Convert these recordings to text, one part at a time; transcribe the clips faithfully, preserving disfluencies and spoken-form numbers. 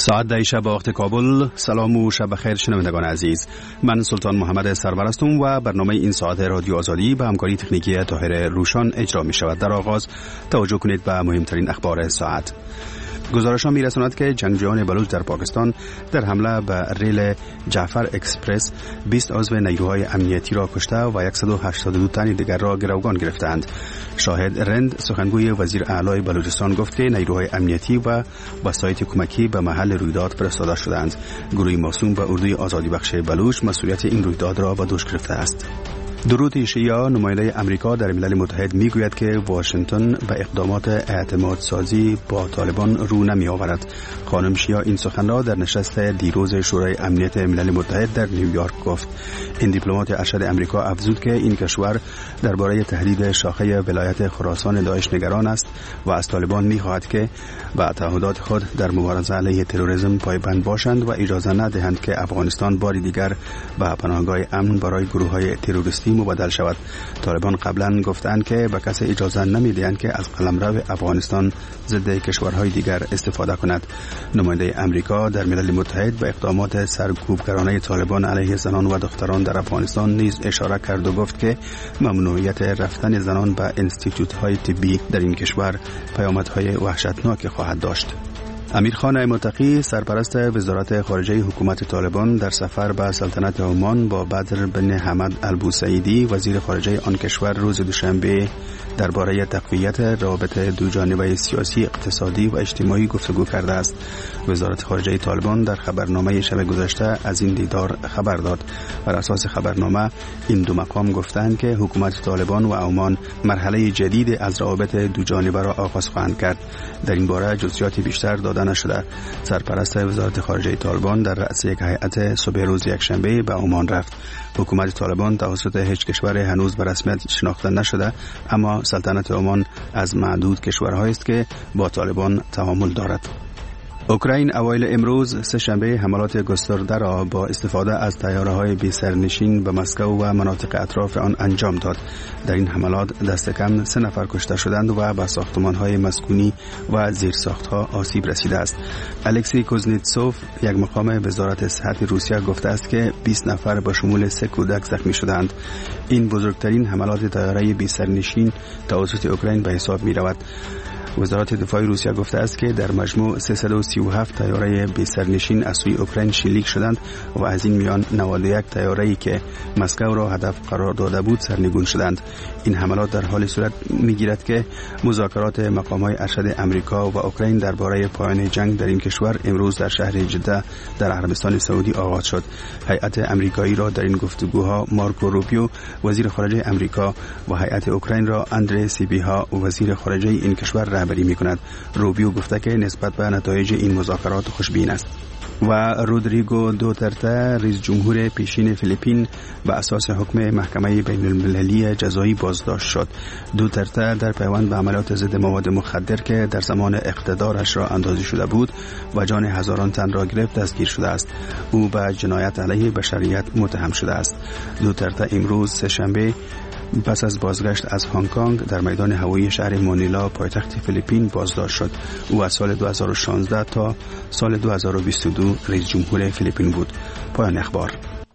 ساعت ده شب وقت کابل. سلام و شب بخیر شنوندگان عزیز. من سلطان محمد سرور هستم و برنامه این ساعت رادیو آزادی به همکاری تکنیکی طاهر روشان اجرا می شود. در آغاز توجه کنید به مهمترین اخبار ساعت. گزارش‌ها می‌رساند که جنگجویان بلوچ در پاکستان در حمله به ریل جعفر اکسپرس بیست عضو نیروهای امنیتی را کشته و صد و هشتاد و دو تن دیگر را گروگان گرفتند. شاهد رند سخنگوی وزیر اعلی بلوچستان گفت که نیروهای امنیتی و وسایط کمکی به محل رویداد فرستاده شدند. گروه موسوم به اردوی آزادی بخش بلوچ مسئولیت این رویداد را به دوش گرفته است. درود شیعه نماینده امریکا در ملل متحد میگوید که واشنگتن به اقدامات اعتماد سازی با طالبان رو نمی آورد. خانم شیعه این سخن را در نشست دیروز شورای امنیت ملل متحد در نیویورک گفت. این دیپلمات ارشد امریکا افزود که این کشور درباره تهدید شاخه ولایت خراسان داعش نگران است و از طالبان میخواهد که به تعهدات خود در مبارزه علیه تروریسم پایبند باشند و اجازه ندهند که افغانستان بار دیگر به پناهگاه امن برای گروه‌های تروریستی مبادل شود. طالبان قبلا گفتند که به کسی اجازه نمیدهند که از قلمرو افغانستان ضد کشورهای دیگر استفاده کند. نماینده امریکا در ملل متحد به اقدامات سرکوبگرانه طالبان علیه زنان و دختران در افغانستان نیز اشاره کرد و گفت که ممنوعیت رفتن زنان به انستیتوت‌های طبی در این کشور پیامدهای وحشتناک خواهد داشت. امیر خان متقی سرپرست وزارت خارجه حکومت طالبان در سفر به سلطنت عمان با بدر بن حمد البوسعیدی وزیر خارجه آن کشور روز دوشنبه درباره تقویت روابط دوجانبه سیاسی، اقتصادی و اجتماعی گفتگو کرده است. وزارت خارجه طالبان در خبرنامه شب گذشته از این دیدار خبر داد. بر اساس خبرنامه این دو مقام گفتند که حکومت طالبان و عمان مرحله جدید از روابط دوجانبه را آغاز خواهند کرد. در این باره جزئیات بیشتر داده نشده. سرپرست وزارت خارجه طالبان در رأس یک هیئت صبح روز یکشنبه به عمان رفت. حکومت طالبان توسط هیچ کشور هنوز به رسمیت شناخته نشده، اما سلطنت عمان از معدود کشورهایی است که با طالبان تعامل دارد. اوکراین اوایل امروز سه شنبه حملات گسترده را با استفاده از طیاره‌های بی سرنشین به مسکو و مناطق اطراف آن انجام داد. در این حملات دست کم سه نفر کشته شدند و به ساختمان‌های مسکونی و زیرساخت‌ها آسیب رسیده است. الکسی کوزنتسوف یک مقام وزارت صحت روسیه گفته است که بیست نفر با شمول سه کودک زخمی شدند. این بزرگترین حملات طیاره بی سرنشین توسط اوکراین به حساب می‌رود. وزارت دفاع روسیه گفته است که در مجموع سیصد و سی و هفت طیاره بی سرنشین از سوی اوکراین شلیک شدند و از این میان نود و یک طیاره‌ای که مسکو را هدف قرار داده بود سرنگون شدند. این حملات در حال صورت میگیرد که مذاکرات مقام‌های ارشد امریکا و اوکراین درباره پایان جنگ در این کشور امروز در شهر جده در عربستان سعودی آغاز شد. هیئت امریکایی را در این گفتگوها مارکو روبیو وزیر خارجه امریکا و هیئت اوکراین را اندری سیبیها وزیر خارجه این کشور رهبری می‌کند. روبیو گفته که نسبت به نتایج این مذاکرات خوشبین است. و رودریگو دوترته رئیس جمهور پیشین فیلیپین به اساس حکم محکمه بین المللی جزایی بازداشت شد. دوترته در پیوند به عملیات ضد مواد مخدر که در زمان اقتدارش را اندازی شده بود و جان هزاران تن را گرفت دستگیر شده است. او به جنایت علیه بشریت متهم شده است. دوترته امروز سه شنبه پس از بازگشت از هنگ کنگ در میدان هوایی شهر مانیلا پایتخت فیلیپین بازداشت شد. او از سال دو هزار و شانزده تا سال دو هزار و بیست و دو رئیس جمهور فیلیپین بود. پایان اخبار.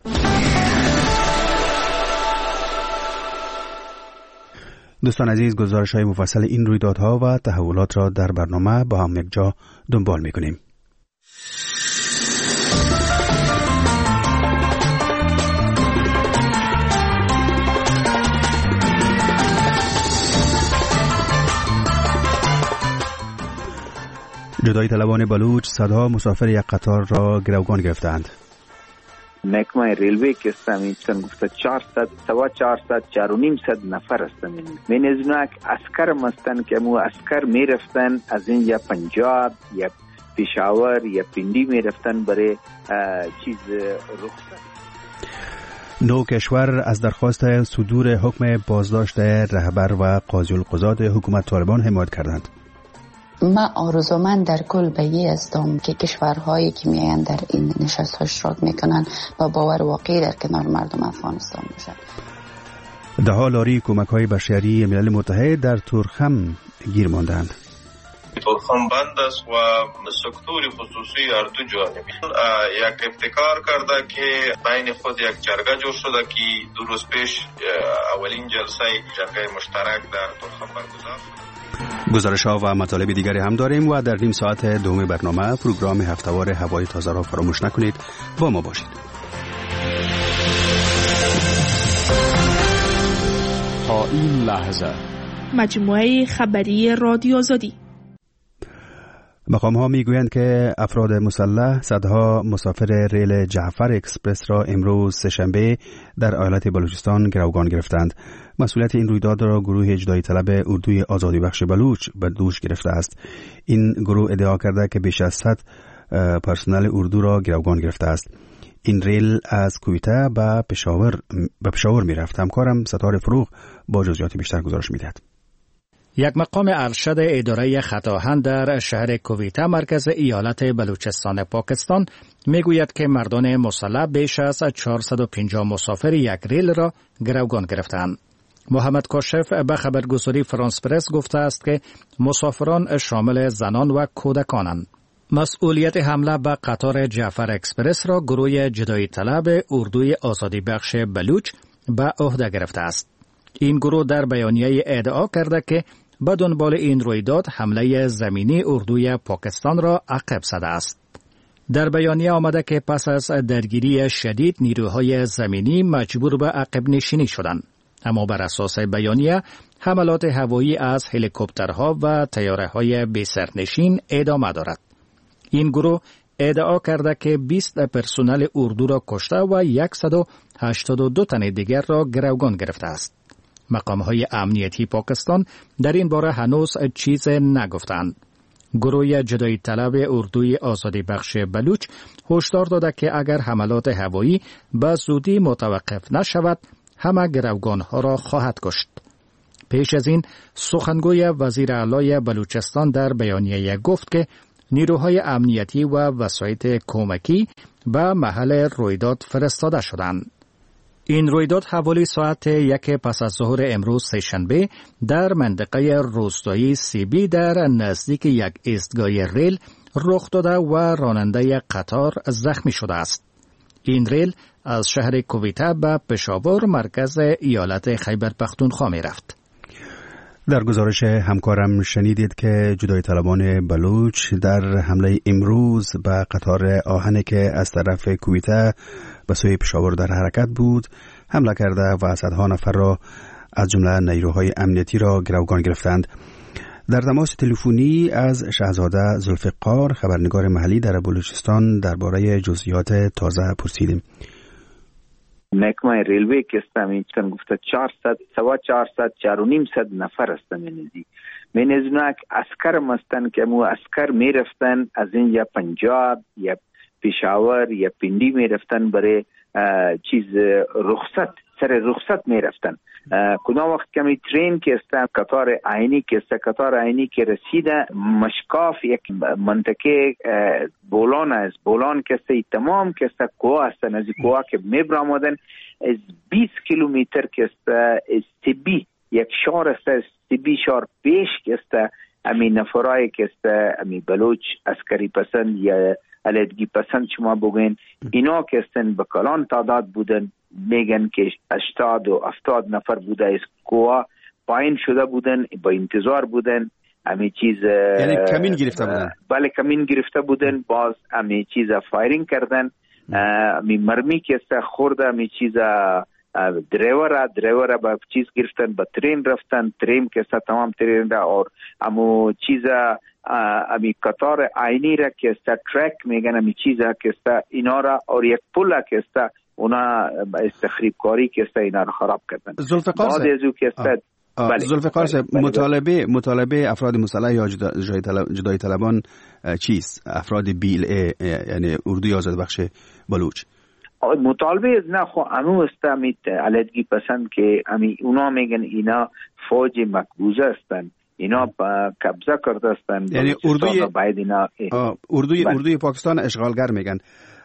دوستان عزیز، گزارش‌های مفصل این رویدادها و تحولات را در برنامه با هم یک جا دنبال می‌کنیم. جدایی طلبان بلوچ صدها مسافر یک قطار را گروگان گرفتند. محکمه ریلوی که استمیتن گفته چهارصد سوا چهارصد چهار و نیم صد نفر هستند. من از اونها اسکر مستن که مو اسکر میرفتن از این یا پنجاب یا پشاور یا پندی میرفتن برای چیز رخصت. نو کشور از درخواست صدور حکم بازداشت رهبر و قاضی القضات حکومت طالبان حمایت کردند. ما آرزومند در کل به یه هستم که کشورهایی که میاین در این نشست ها اشتراک میکنن با باور واقعی در کنار مردم افغانستان باشند. ده ها لاری کمک های بشری ملل متحد در تورخم گیر ماندند. تورخم بند است و سکتور خصوصی هر دو جانبی یک ابتکار کرده که بین خود یک جرگه جور شده که دو روز پیش اولین جلسه جرگه مشترک در تورخم برگزار شد. گزارش ها و مطالب دیگری هم داریم و در نیم ساعت دوم برنامه پروگرام هفته‌وار هوای تازه را فراموش نکنید. با ما باشید. تا این لحظه مجموعه خبری رادیو آزادی. مقام ها می گویند که افراد مسلح صدها مسافر ریل جعفر اکسپرس را امروز سه‌شنبه در ایالت بلوچستان گروگان گرفتند. مسئولیت این رویداد را گروه اجرایی طلب اردوی آزادی بخش بلوچ به دوش گرفته است. این گروه ادعا کرده که بیش از صد پرسنل اردو را گروگان گرفته است. این ریل از کویته به پشاور به پشاور می رفت. همکارم ستاره فروغ با جزئیات بیشتر گزارش می دهد. یک مقام ارشد اداره خطاهن در شهر کویته مرکز ایالت بلوچستان پاکستان میگوید که مردان مسلح بیش از چهارصد و پنجاه مسافر یک ریل را گروگان گرفتند. محمد کاشف به خبرگزاری فرانس پرس گفته است که مسافران شامل زنان و کودکانند. مسئولیت حمله به قطار جعفر اکسپرس را گروه جدایی طلب اردوی آزادی بخش بلوچ به عهده گرفته است. این گروه در بیانیه ادعا کرده که به دنبال این رویداد حمله زمینی اردوی پاکستان را عقب زده است. در بیانیه آمده که پس از درگیری شدید نیروهای زمینی مجبور به عقب نشینی شدند. اما بر اساس بیانیه حملات هوایی از هلیکوپترها و طیاره‌های بی‌سرنشین ادامه دارد. این گروه ادعا کرده که بیست پرسنل اردو را کشته و صد و هشتاد و دو تن دیگر را گروگان گرفته است. مقام‌های امنیتی پاکستان در این باره هنوز چیز نگفتند. گروه جدایی طلب اردوی آزادی بخش بلوچ هشدار داده که اگر حملات هوایی به زودی متوقف نشود همه گروگان‌ها را خواهد کشت. پیش از این سخنگوی وزیر اعلی بلوچستان در بیانیه گفت که نیروهای امنیتی و وسایط کمکی به محل رویداد فرستاده شدند. این رویداد حوالی ساعت یک پس از ظهر امروز سه‌شنبه در منطقه روستایی سیبی در نزدیک یک ایستگاه ریل رخ داده و راننده قطار زخمی شده است. این ریل از شهر کویته به پشاور مرکز ایالت خیبر پختونخوا می رفت. در گزارش همکارم شنیدید که جدایی طلبان بلوچ در حمله امروز به قطار آهن که از طرف کویته به سوی پشاور در حرکت بود حمله کرده و صدها نفر را از جمله نیروهای امنیتی را گروگان گرفتند. در تماس تلفنی از شهزاده ذوالفقار خبرنگار محلی در بلوچستان درباره جزئیات تازه پرسیدیم. محکمه ریلوی که است میچن گفته چهارصد سوا چهارصد چهار و نیم صد نفر است منیزی من از اونها اسکر مستن که مو اسکر میرفتن از اینجا پنجاب یا پشاور یا پندی میرفتن برای چیز رخصت سر رخصت میرفتن. کدام وقت کمی ترین که است قطار عینی که است قطار عینی که رسیده مشکاف یک منطقه بولان است بولان که است تمام که است کوه است از کوه که میبرامدن از بیست کیلومتر که است از تبی یک شهر است از تبی شهر پیش که است امی نفرای که است امی بلوچ عسکری پسند یا علیحدگی پسند شما بگوین اینا که استن به کلان تعداد بودن میگن که هشتاد و هفتاد نفر بوده از کوه پایین شده بودن با انتظار بودن امی چیز یعنی کمین گرفته بودن. بله کمین گرفته بودن باز امی چیز فایرینگ کردن امی مرمی که است خورده امی چیز driver driver अब चीज गिरफ्तार ब ट्रेन रफ्तान ट्रेन के साथ तमाम ट्रेन रा और अमो चीजा अमी कतार आईनी रा के साथ ट्रैक में गना मी चीजा के साथ इनारा और एक पुल के साथ उना इस तखरीब कारी के साथ इनारा खराब करता है जुल्फकार से जुल्फकार से مطالبه مطالبه افراد مسلح یا جدایی طلبان چیست؟ افراد بیل یعنی اردوی آزاد بخش بلوچ مطالبه از نه خو انو استامید علیحدگی پسند که امی اونا میگن اینا فوج مقبوضه هستند اینا قبضه کرده هستند یعنی اردوی باید اینا اردوی اردوی پاکستان اشغالگر میگن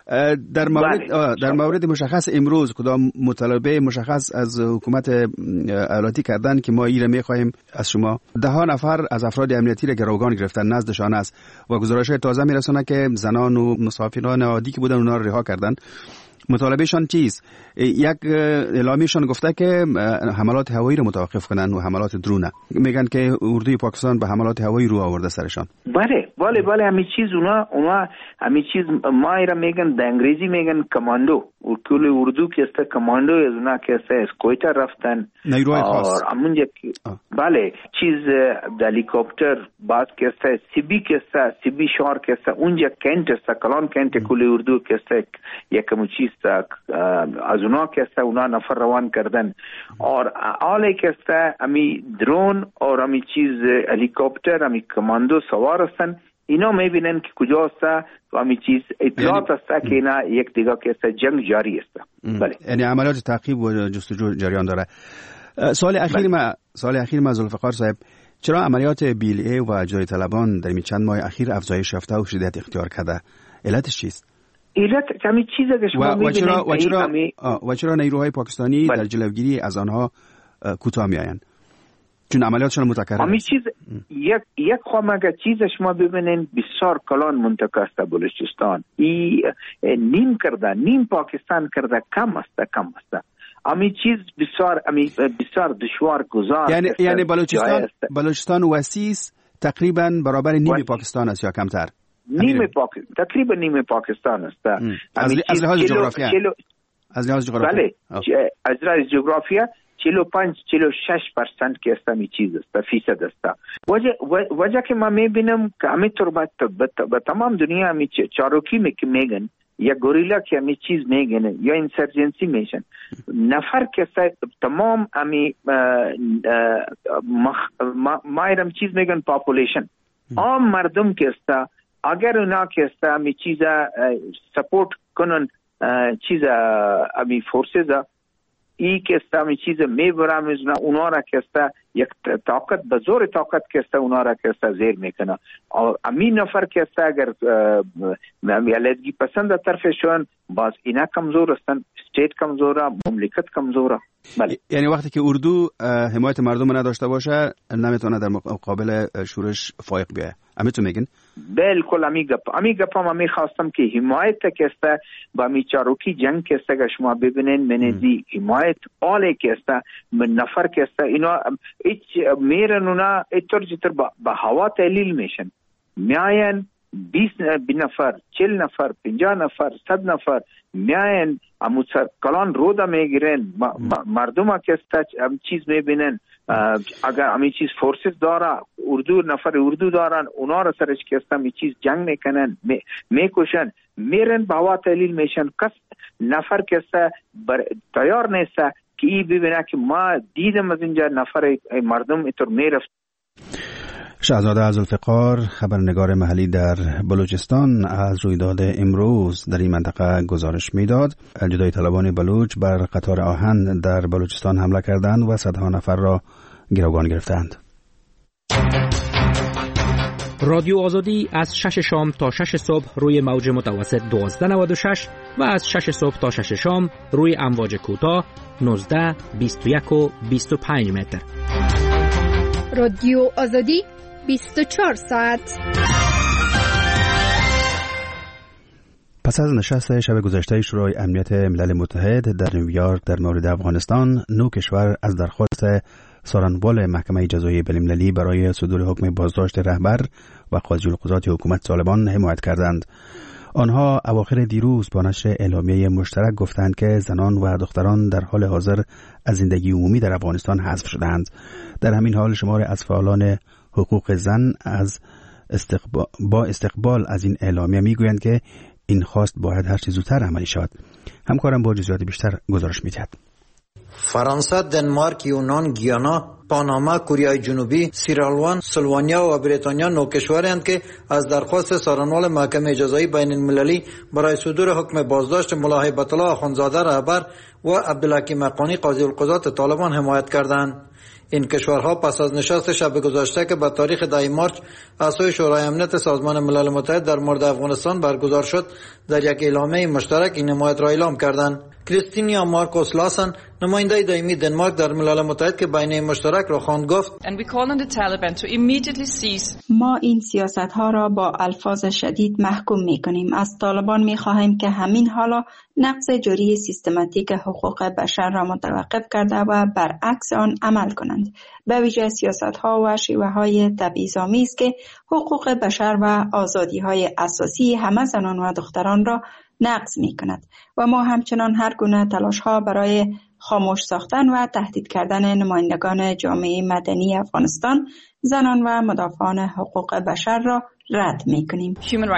در مورد در مورد مشخص امروز کدام مطالبه مشخص از حکومت ایالتی کردن که ما ایره میخواهیم از شما؟ ده ها نفر از افراد امنیتی را گروگان گرفتن نزدشان است و گزارش تازه میرسونه که زنان و مسافران عادی که بودن اونا را رها کردن. مطالبهشان چیست؟ یک اعلامیشان گفته که حملات هوایی رو متوقف کنن و حملات درونه. میگن که اردوی پاکستان به حملات هوایی رو آورده سرشان. بله بله بله همین چیز اونا اونا همین چیز ما ایرا میگن در انگلیسی میگن کماندو. کل اردو که است کماندو از اونا که است از کویتا رفتن نیروهای خاص. همون یک بله چیز هلیکوپتر بعد که است سی بی که است سی بی شهر که است اونجا کنت است کلان کنت کل اردو که است یکم چیز از اونا که است اونا نفر روان کردن اور آله که است امی درون اور امی چیز هلیکوپتر امی کماندو سوار هستن. اینا میبینن که کجا است و امی چیز اطلاعات است که اینا یک دیگه که است جنگ جاری است. بله یعنی عملیات تعقیب و جستجو جریان داره. سوال اخیر ما سوال اخیر ما ذوالفقار صاحب، چرا عملیات بیلیه و جای طلبان در این چند ماه اخیر افزایش یافته و شدت اختیار کرده؟ علتش چیست؟ علت کمی چیزی که شما میبینید و چرا و چرا و چرا نیروهای پاکستانی بله. در جلوگیری از آنها کوتاه میآیند؟ چون عملیاتشون متکرر همین چیز یک یک خامگه چیز شما ببینین بسیار کلان منطقه است بلوچستان ای نیم کرده نیم پاکستان کرده کم است کم است همین چیز بسیار همین بسیار دشوار گذار یعنی یعنی بلوچستان بلوچستان وسیع تقریبا برابر نیم پاکستان است یا کمتر؟ نیم پاکستان تقریبا نیم پاکستان است. از لحاظ جغرافیا از لحاظ جغرافیا بله از لحاظ جغرافیا چهل و پنج چهل و شش درصد که است می چیز است فیصد است. وجه وجه که ما میبینم که همین طور به تمام دنیا می چاروکی میگن یا گوریلا که می چیز میگن یا انسرجنسی میشن نفر که است تمام امی ما ایرم چیز میگن پاپولیشن عام مردم که است اگر اونا که است امی چیزا سپورت کنن چیزا امی فورسز ای که است امی چیزا میبرم اونا را که است یک طاقت به زور طاقت که است اونا را که است زیر میکنه. امی نفر که است اگر علیحدگی پسند طرفشون باز اینا کمزور هستن، استیت کمزوره، مملکت کمزوره. بله یعنی وقتی که اردو حمایت مردم نداشته باشه نمیتونه در مقابل شورش فائق بیایه. امیتون میگن؟ بالکل امی گپ امی گپ ما میخواستم که حمایت که است با می چاروکی جنگ که است که شما ببینین منزی حمایت آله که است من نفر که است اینا هیچ میرن اونا اتر جتر با هوا تحلیل میشن میاین بیست نفر چهل نفر پنجاه نفر صد نفر میاین اموز کلان رودا میگیرن مردم ها که است هم چیز میبینن اگر همین چیز فورسز داره اردو نفر اردو دارن اونا را سرش که است همین چیز جنگ میکنن میکشن میرن با هوا تحلیل میشن. کس نفر که است تیار نیست که ای ببینه که ما دیدم از اینجا نفر مردم اینطور میرفت. شهزاده ذوالفقار خبرنگار محلی در بلوچستان از رویداد امروز در این منطقه گزارش میداد. جدای طلبان بلوچ بر قطار آهن در بلوچستان حمله کردند و صدها نفر را گروگان گرفتند. رادیو آزادی از شش شام تا شش صبح روی موج متوسط دوازده نود و شش و از شش صبح تا شش شام روی امواج کوتاه نوزده بیست و یک و بیست و پنج متر. رادیو آزادی بیست و چهار ساعت. پس از نشست شب گذشته شورای امنیت ملل متحد در نیویورک در مورد افغانستان، نو کشور از درخواست سارنوال محکمه جزایی بین‌المللی برای صدور حکم بازداشت رهبر و قاضی القضات حکومت طالبان حمایت کردند. آنها اواخر دیروز با نشر اعلامیه مشترک گفتند که زنان و دختران در حال حاضر از زندگی عمومی در افغانستان حذف شدند. در همین حال شمار از فعالان حقوق زن از استقبال با استقبال از این اعلامیه میگویند که این خواست باید هر چه زودتر عملی شود. همکارم با جزئیات بیشتر گزارش می‌دهد. فرانسه، دنمارک، یونان، گیانا، پاناما، کره جنوبی، سیرالوان، سلوانیا و بریتانیا نوکشورند که از درخواست سارنوال محکمه جزایی بین المللی برای صدور حکم بازداشت ملا هیبت الله اخوندزاده رهبر و عبدالحکیم حقانی قاضی القضات طالبان حمایت کردند. این کشورها پس از نشست شب گذشته که به تاریخ ده مارس از سوی شورای امنیت سازمان ملل متحد در مورد افغانستان برگزار شد، در یک اعلامیه مشترک این حمایت را اعلام کردند. کریستینیا مارکوس لاسن، نماینده دائمی دنمارک در ملل متحد که بیانیه مشترک را خواند، گفت ما این سیاست ها را با الفاظ شدید محکوم می کنیم. از طالبان می خواهیم که همین حالا نقض جوری سیستماتیک حقوق بشر را متوقف کرده و برعکس آن عمل کنند، به ویژه سیاست ها و شیوه های تبعیض‌آمیز که حقوق بشر و آزادی های اساسی همه زنان و دختران را نقض می کند و ما همچنان هر گونه تلاش ها برای خاموش ساختن و تهدید کردن نمایندگان جامعه مدنی افغانستان، زنان و مدافعان حقوق بشر را رد می کنیم.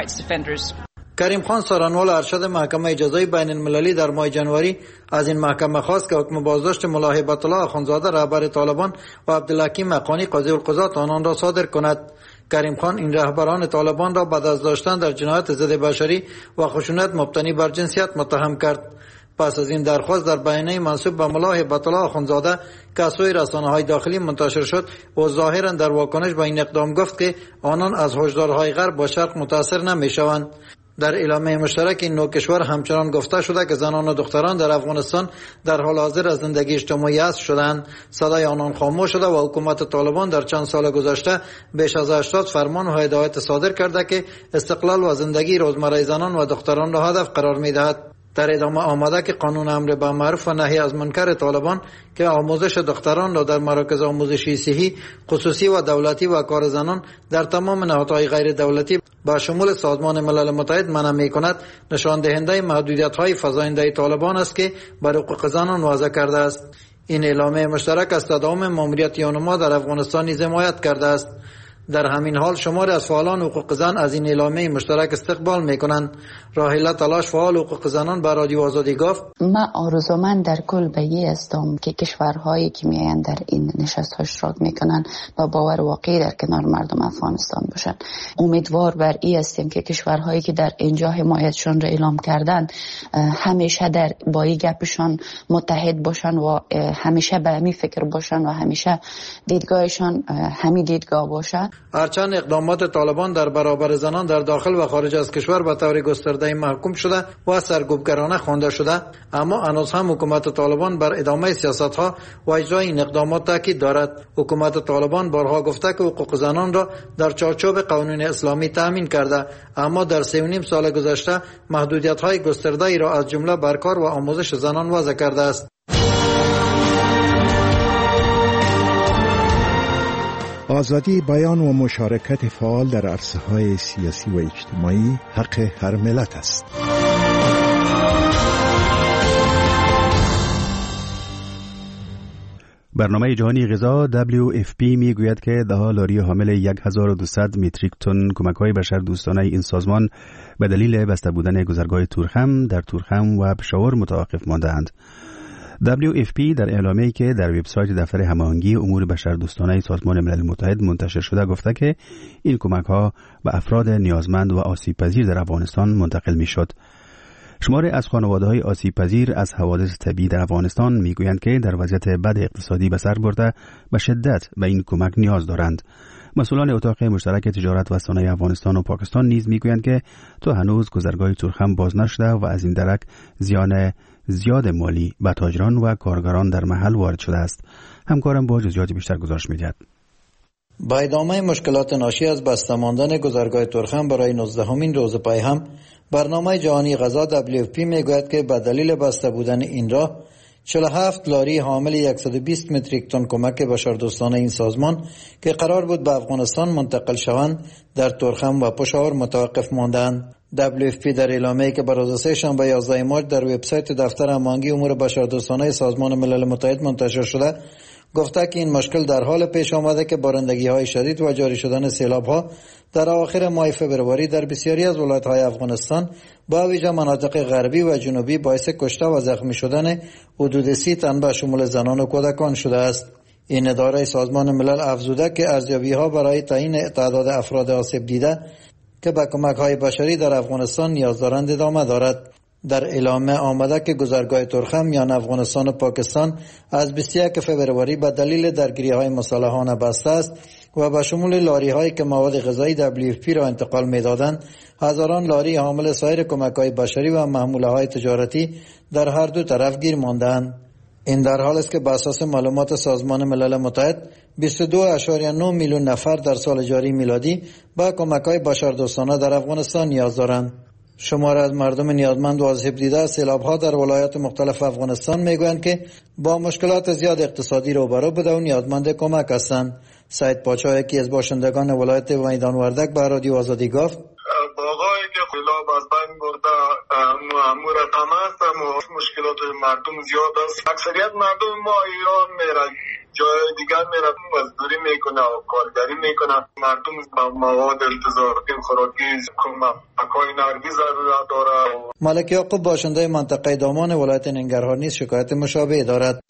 کریم خان سارنوال ارشد محکمه جزایی بین المللی در ماه جنوری از این محکمه خواست که حکم بازداشت ملا هیبت الله اخوندزاده رهبر طالبان و عبدالحکیم حقانی قاضی القضات آنان را صادر کند. کریم خان این رهبران طالبان را بعد از داشتن در جنایت ضد بشری و خشونت مبتنی بر جنسیت متهم کرد. پس از این درخواست در بیانیه منسوب به ملا هیبت الله اخوندزاده که از سوی رسانه‌های داخلی منتشر شد و ظاهرا در واکنش به این اقدام گفت که آنان از هشدارهای غرب با شرق متاثر نمی‌شوند. در اعلامیه مشترک این نوع کشور همچنان گفته شده که زنان و دختران در افغانستان در حال حاضر از زندگی اجتماعی حذف شدند. صدای آنان خاموش شده و حکومت طالبان در چند سال گذشته بیش از هشتاد فرمان و هدایت صادر کرده که استقلال و زندگی روزمره زنان و دختران را هدف قرار می‌دهد. در ادامه آمده که قانون امر به معروف و نهی از منکر طالبان که آموزش دختران را در مراکز آموزشی صحی خصوصی و دولتی و کار زنان در تمام نهادهای غیر دولتی با شمول سازمان ملل متحد منع می کند، نشان دهنده محدودیت های فزاینده طالبان است که بر حقوق زنان وضع کرده است. این اعلامیه مشترک از تداوم ماموریت یونما در افغانستان نیز حمایت کرده است. در همین حال شماری از فعالان حقوق زن از این اعلامیه مشترک استقبال میکنند. راهیله تلاش فعال حقوق زنان به رادیو آزادی گفت: ما آرزومند در کل به این هستم که کشورهایی که میآیند در این نشست ها اشتراک میکنن با باور واقعی در کنار مردم افغانستان باشن. امیدوار بر این هستیم که کشورهایی که در اینجا حمایتشان را اعلام کردن همیشه در با این گپشان متحد باشن و همیشه به همین فکر باشن و همیشه دیدگاهشان همین دیدگاه باشه. هرچند اقدامات طالبان در برابر زنان در داخل و خارج از کشور به طور گسترده محکوم شده و سرکوبگرانه خوانده شده، اما هنوز هم حکومت طالبان بر ادامه سیاست‌ها و اجرای این اقدامات تاکید دارد. حکومت طالبان بارها گفته که حقوق زنان را در چارچوب قانون اسلامی تامین کرده، اما در سه و نیم سال گذشته محدودیت‌های گسترده‌ای را از جمله بر کار و آموزش زنان وضع کرده است. آزادی بیان و مشارکت فعال در عرصه‌های سیاسی و اجتماعی حق هر ملت است. برنامه جهانی غذا دبلیو اف پی می گوید که ده لاری حامل هزار و دویست متریک تن کمک‌های بشر دوستانه این سازمان به دلیل بسته بودن گذرگاه تورخم در تورخم و پشاور متوقف مانده‌اند. دبلیو اف پی در اعلامیه‌ای که در وبسایت دفتر هماهنگی امور بشردوستانه سازمان ملل متحد منتشر شده گفته که این کمک‌ها به افراد نیازمند و آسیب‌پذیر در افغانستان منتقل می‌شد. شماری از خانواده‌های آسیب‌پذیر از حوادث طبیعی در افغانستان می‌گویند که در وضعیت بد اقتصادی به سر برده به شدت به این کمک نیاز دارند. مسئولان اتاق مشترک تجارت و صنایع افغانستان و پاکستان نیز می‌گویند که تا هنوز گذرگاه تورخم باز نشده و از این درک زیان زیاد مالی به تاجران و کارگران در محل وارد شده است. همکارم با جزئیات بیشتر گزارش می‌دهد. با ادامه مشکلات ناشی از بسته ماندن گذرگاه تورخم برای نوزدهمین روز پای هم، برنامه جهانی غذا دبلیو اف پی میگوید که به دلیل بسته بودن این راه چهل و هفت لاری حامل صد و بیست متریک تن کمک بشردوستانه این سازمان که قرار بود به افغانستان منتقل شوند در تورخم و پشاور متوقف ماندند. دبلیو اف پی در اعلامیه‌ای که بر روز سه شنبه یازده مارس در وبسایت دفتر هماهنگی امور بشردوستانه سازمان ملل متحد منتشر شده گفته که این مشکل در حال پیش آمده که بارندگی‌های شدید و جاری شدن سیلاب‌ها در اواخر ماه فوریه در بسیاری از ولایت‌های افغانستان با ویژه مناطق غربی و جنوبی باعث کشته و زخمی شدن حدود سی تن به شمول زنان و کودکان شده است. این اداره سازمان ملل افزوده که ارزیابی‌ها برای تعیین تعداد افراد آسیب دیده که به کمک‌های بشری در افغانستان نیاز دارند ادامه دارد. در اعلامیه آمده که گذرگاه ترخم میان افغانستان و پاکستان از بیست و یک فبروری به دلیل درگیری‌های مسلحانه بسته است و به شمول لاری‌هایی که مواد غذایی دبلیو اف پی را انتقال می‌دادند، هزاران لاری حامل سایر کمک‌های بشری و محموله‌های تجارتی در هر دو طرف گیر ماندند. این در حال است که بر اساس معلومات سازمان ملل متحد بیست و دو اشاریه نه میلیون نفر در سال جاری میلادی به کمک‌های بشردوستانه در افغانستان نیاز دارند. شمار از مردم نیازمند و آسیب دیده سیلاب‌ها در ولایات مختلف افغانستان میگویند که با مشکلات زیاد اقتصادی روبرو بوده و نیازمند کمک هستند. سعید پاچا، یکی از باشندگان ولایت میدان وردک، به رادیو آزادی گفت: باغایی که سیلاب از بین برده مأمور تماس مشکلات مردم زیاد است. اکثریت مردم ما ایران میرن، جای دیگر میره مزدوری میکنه و کارگری میکنه. مردم با مواد التزامی خوراکی کمک‌های نقدی ضرورت داره. ملک یعقوب، باشنده منطقه دامان ولایت ننگرهار، نیز شکایت مشابه دارد.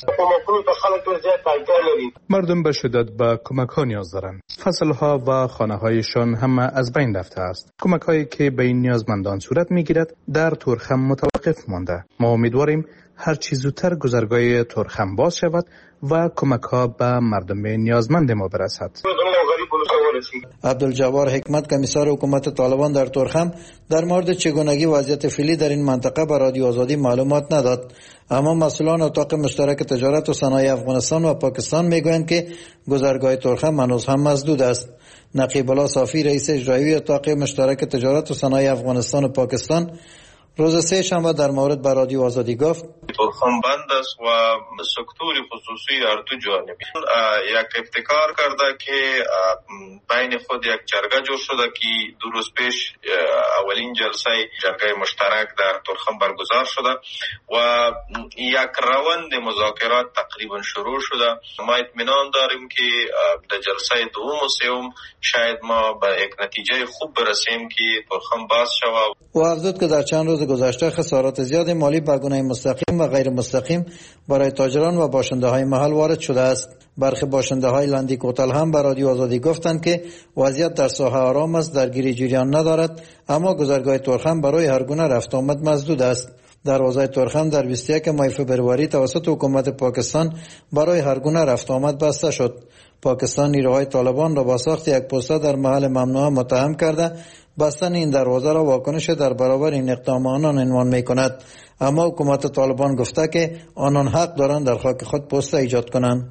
مردم به شدت به کمک ها نیاز دارند. فصل ها و خانه هایشان همه از بین رفته است. کمک هایی که به این نیازمندان صورت می گیرد در ترخم متوقف مانده. ما امیدواریم هر چی زودتر گذرگاه ترخم باز شود و کمک ها به مردم نیازمند ما برسد. عبدالجبار حکمت، کمیسر حکومت طالبان در ترخم، در مورد چگونگی وضعیت فعلی در این منطقه به رادیو آزادی معلومات نداد، اما مسئولان اتاق مشترک تجارت و صنایع افغانستان و پاکستان میگویند که گذرگاه ترخم هنوز هم مسدود است. نقیب الله صافی، رئیس اجرایی اتاق مشترک تجارت و صنایع افغانستان و پاکستان، روز سه شنبه در مورد به رادیو آزادی گفت: ترخم بند است و سکتور خصوصی هر دو جانبی یک ابتکار کرده که بین خود یک جرگه جور شده که دو روز پیش اولین جلسه جرگه مشترک در ترخم برگزار شده و یک روند مذاکرات تقریبا شروع شده. ما اطمینان داریم که در جلسه دوم و سوم شاید ما به یک نتیجه خوب برسیم که ترخم باز شود. و افزود که در چند روز گذشته خسارات زیاد مالی به گونه مستقیم و غیر مستقیم برای تاجران و باشنده های محل وارد شده است. برخی باشنده های لندی کوتل هم به رادیو آزادی گفتند که وضعیت در ساحه آرام است، درگیری جریان ندارد، اما گذرگاه ترخم برای هر گونه رفت آمد مسدود است. دروازه ترخم در بیست و یک ماه فبروری توسط حکومت پاکستان برای هر گونه رفت آمد بسته شد. پاکستان نیروهای طالبان را با ساخت یک پوسته در محل ممنوعه متهم کرده بستن این دروازه را واکنش در برابر این اقدام آنان عنوان می کند، اما حکومت طالبان گفته که آنان حق دارند در خاک خود پوسته ایجاد کنند.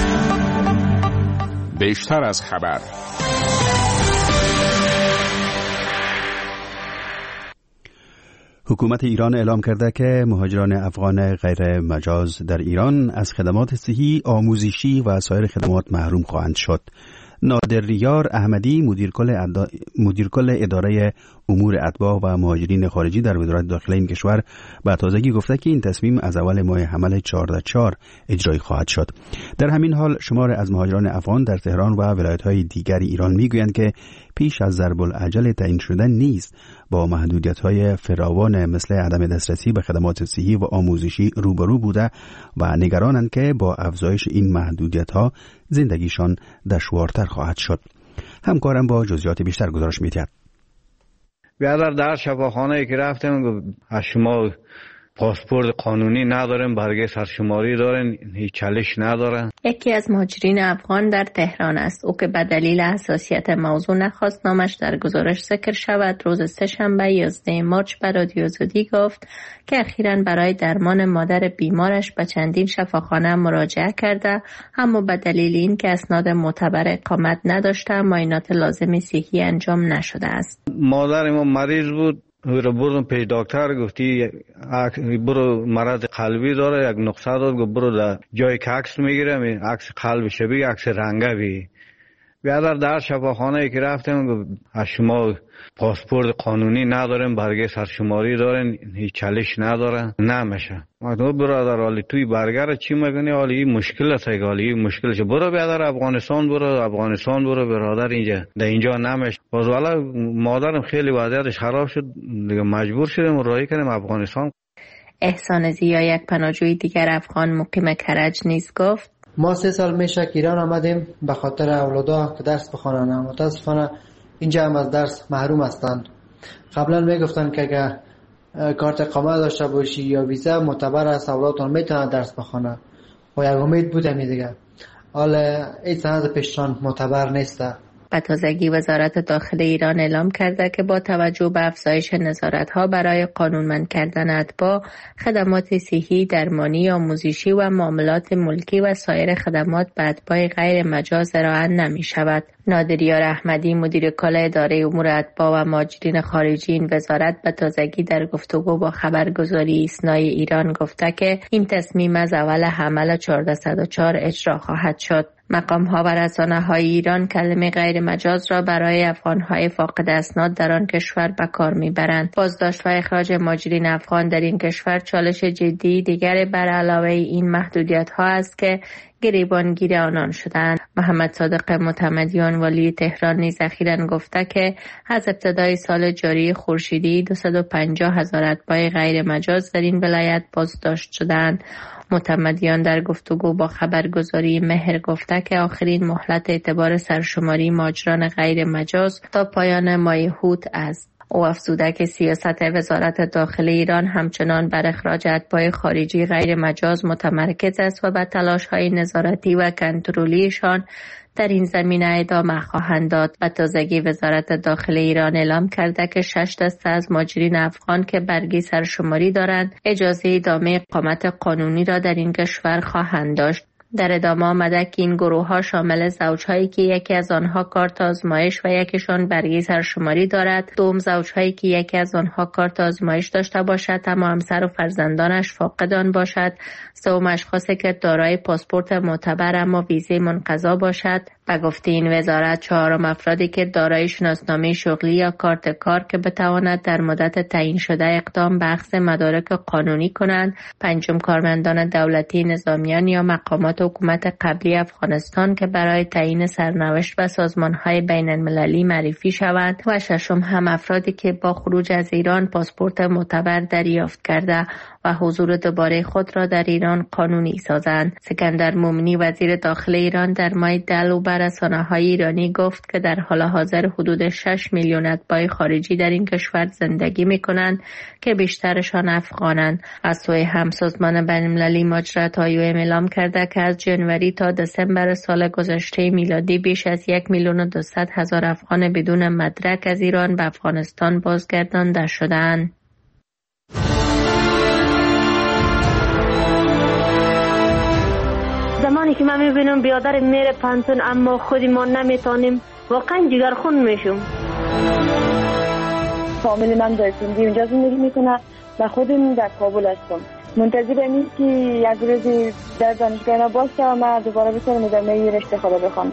بیشتر از خبر. حکومت ایران اعلام کرده که مهاجران افغان غیر مجاز در ایران از خدمات صحی، آموزشی و سایر خدمات محروم خواهند شد. نادر ریار احمدی، مدیر کل ادا... مدیر کل اداره امور اتباع و مهاجرین خارجی در وزارت داخله این کشور به تازگی گفته که این تصمیم از اول ماه حمل چهارده چهار اجرایی خواهد شد. در همین حال شمار از مهاجران افغان در تهران و ولایت‌های دیگر ایران میگویند که پیش از ضرب العجل تعیین شدن نیز با محدودیت‌های فراوان مثل عدم دسترسی به خدمات صحی و آموزشی روبرو بوده و نگرانند که با افزایش این محدودیت‌ها زندگیشان دشوارتر خواهد شد. همکارم با جزئیات بیشتر گزارش می‌دهد. بیادر در شفاخانه که رفتم از شما پاسپورت قانونی ندارن، برگه سرشماری دارن، هیچ چالش ندارن. یکی از مهاجرین افغان در تهران است. او که به دلیل حساسیت موضوع نخواست نامش در گزارش ذکر شود، روز سه‌شنبه یازده مارس به رادیو آزادی گفت که اخیراً برای درمان مادر بیمارش به چندین شفاخانه مراجعه کرده، اما به دلیل اینکه اسناد معتبر اقامت نداشته معاینات لازم صحی انجام نشده است. مادر ما مریض بود، رو بردم پیش دکتر، گفتی برو مرض قلبی داره، یک نقطه داد، گفت برو در جایی که عکس میگیرم عکس قلب شبیه عکس رنگه بی. بیادر در شفاخانه که رفتم از شما پاسپورت قانونی ندارن، برگه سرشماری دارن، هیچ چالش ندارن، نمیشه. ما تو برادر حالی توی برگر چی میگنی؟ حالی مشکل است، حالی مشکل است. برو بیادر افغانستان برو، افغانستان برو برادر، اینجا در اینجا نمیشه. باز والا مادرم خیلی وضعیتش خراب شد، دیگه مجبور شدیم راهی کنیم افغانستان. احسان زیا، یک پناهجوی دیگر افغان مقیم کرج نیز گفت ما سه سال میشه که ایران آمدیم به خاطر اولادها که درس بخوانند، متاسفانه اینجا هم از درس محروم هستند. قبلا میگفتن که اگر کارت اقامه داشته باشی یا ویزا معتبر است، اولادتان میتونن درس بخونه و یک امید بود همی دیگه. حالا این سند پیشران معتبر نیسته. به تازگی وزارت داخلی ایران اعلام کرده که با توجه به افزایش نظارت‌ها برای قانونمند کردن اتباع، خدمات صحی، درمانی، آموزشی و معاملات ملکی و سایر خدمات به اتباع غیر مجاز ارائه نمی‌شود. نادریار احمدی، مدیر کل اداره امور اتباع و مهاجرین خارجی این وزارت به تازگی در گفتگو با خبرگزاری ایسنای ایران گفته که این تصمیم از اول حمل چهارصد و چهار اجرا خواهد شد. مقام‌ها و رسانه‌های ایران کلمه غیر مجاز را برای افغان‌های فاقد اسناد در آن کشور به کار می‌برند. بازداشت و اخراج مهاجرین افغان در این کشور چالش جدی دیگر بر علاوه این محدودیت‌ها است که گریبانگیر آنان شدند. محمد صادق معتمدیان والی تهران نیز اخیراً گفته که از ابتدای سال جاری خورشیدی دویست و پنجاه هزار اتباع غیر مجاز در این ولایت بازداشت شدند. معتمدیان در گفتگو با خبرگزاری مهر گفته که آخرین مهلت اعتبار سرشماری مهاجران غیر مجاز تا پایان ماه هوت است. او افزوده که سیاست وزارت داخلی ایران همچنان بر اخراج اتباع خارجی غیر مجاز متمرکز است و به تلاش‌های نظارتی و کنترلیشان در این زمینه ادامه خواهند داد. به تازگی وزارت داخلی ایران اعلام کرده که شش دسته از مهاجرین افغان که برگی سرشماری دارند اجازه ادامه اقامت قانونی را در این کشور خواهند داشت. در ادامه آمده که این گروه ها شامل زوجهایی که یکی از آنها کارت آزمایش و یکیشان برگی سرشماری دارد، دوم زوجهایی که یکی از آنها کارت آزمایش داشته باشد اما همسر و فرزندانش فاقد آن باشد، سوم اشخاصی که دارای پاسپورت معتبر اما ویزه منقضا باشد. به گفته این وزارت چهارم افرادی که دارای شناسنامه شغلی یا کارت کار که بتواند در مدت تعیین شده اقدام به اخذ مدارک قانونی کنند، پنجم کارمندان دولتی، نظامیان یا مقامات حکومت قبلی افغانستان که برای تعیین سرنوشت و سازمان‌های بین‌المللی معرفی شوند و ششم هم افرادی که با خروج از ایران پاسپورت معتبر دریافت کرده و حضور دوباره خود را در ایران قانونی سازند. سکندر مومنی وزیر داخلی ایران در ماه دلو بر رسانه‌های ایرانی گفت که در حال حاضر حدود شش میلیون اتباع خارجی در این کشور زندگی می‌کنند که بیشترشان افغانند. از سوی هم سازمان بین‌المللی مهاجرت آی او ام اعلام کرده که از جنوری تا دسامبر سال گذشته میلادی بیش از یک میلیون و دویست هزار افغان بدون مدرک از ایران به افغانستان بازگردانده شدند. زمانی که من میبینم بیادر میره پانتون اما خودی ما نمیتونیم، واقعا جگرخون میشم. فامیل من در سندی اونجا زندگی میکنه و خودم در کابل هستم. منتظر این که یک روزی در دانشگاه باشه و من دوباره بتونم ادامه رشته خود بخونم.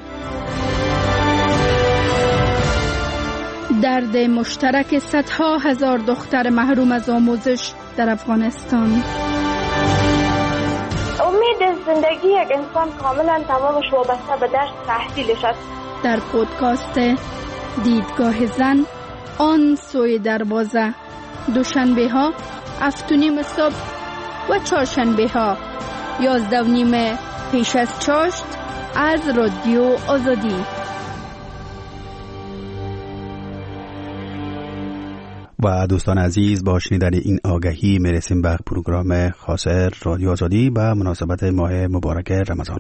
درد مشترک صدها هزار دختر محروم از آموزش در افغانستان. امید زندگی یک انسان کاملا تمامش وابسته به درس تحصیلش است. در پودکاست دیدگاه زن آن سوی دروازه، دوشنبه ها هفت و نیم صبح و چهارشنبه ها یازده و نیم پیش از چاشت از رادیو آزادی. و دوستان عزیز، با شنیدن این آگهی میرسیم به پروگرام خاص رادیو آزادی به مناسبت ماه مبارک رمضان.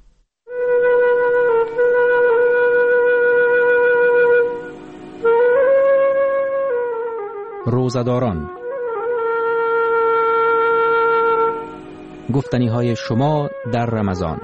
روزداران، گفتنی های شما در رمضان.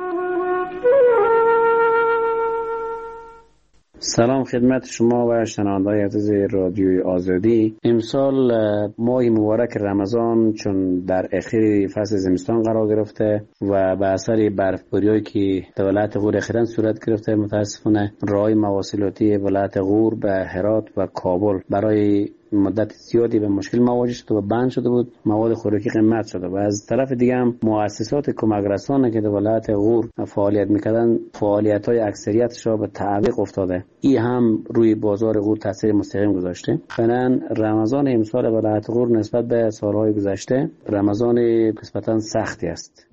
سلام خدمت شما و شنوندگان عزیز رادیوی آزادی. امسال ماه مبارک رمضان چون در اخیر فصل زمستان قرار گرفته و به اثر برفباری‌هایی که در ولایت غور اخیراً صورت گرفته، متاسفانه راه‌های مواصلاتی ولایت غور به هرات و کابل برای مدت زیادی به مشکل مواجه شده و بند شده بود، مواد خوراکی قیمت شده و از طرف دیگه هم مؤسسات کمک رسانه که در ولایت غور فعالیت میکردن فعالیت‌های اکثریتش را به تعویق افتاده. این هم روی بازار غور تاثیر مستقیم گذاشته. بنابراین رمضان امسال ولایت غور نسبت به سالهای گذشته رمضان نسبتاً سختی است.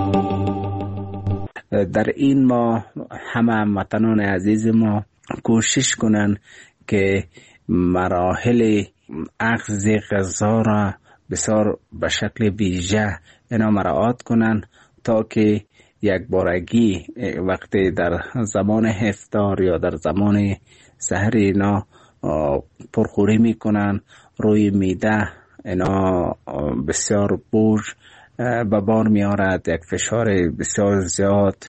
در این ماه همه هموطنان عزیز ما کوشش کنن که مراحل اخذ غذا را بسیار به شکل ویژه اینا مراعات کنن تا که یک بارگی وقتی در زمان افطار یا در زمان سحر اینا پرخوری میکنن روی میده اینا بسیار بوج به بار میارد، یک فشار بسیار زیاد